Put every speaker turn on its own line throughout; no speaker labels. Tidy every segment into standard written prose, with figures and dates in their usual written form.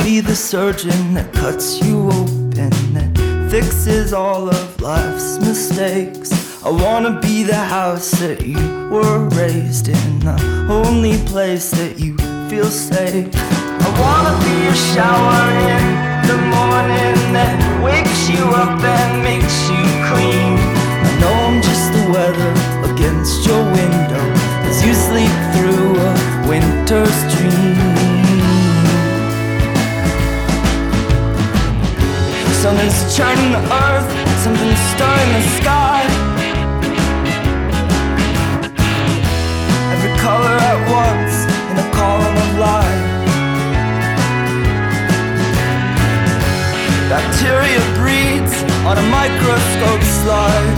be the surgeon that cuts you open, that fixes all of life's mistakes. I wanna be the house that you were raised in, the only place that you feel safe. I wanna be your shower in the morning that wakes you up and makes you clean. I know I'm just the weather against your window as you sleep through a winter's dream. Something's churning the earth, something's stirring the sky. Every color at once in a column of light. Bacteria breeds on a microscope slide.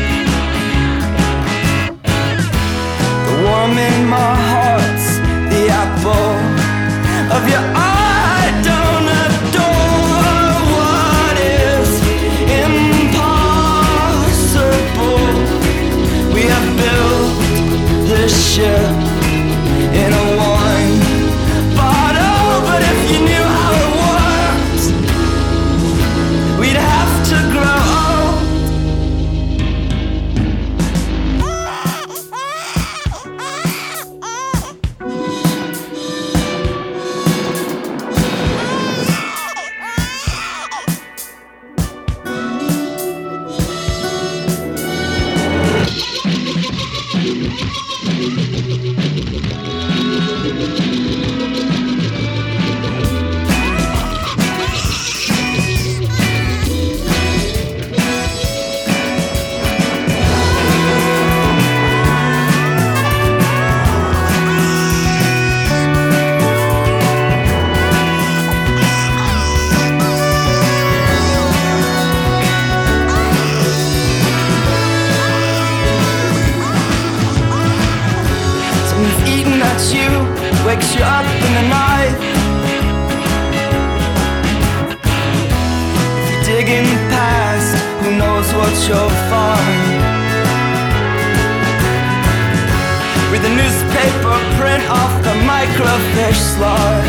The worm in my heart's the apple of your eye. I don't adore what is impossible. We have built this ship in a wine bottle, but if you knew how it works, we'd have to grow old. Wakes you up in the night. If you're digging past, who knows what you'll find. Read the newspaper, print off the microfiche slide.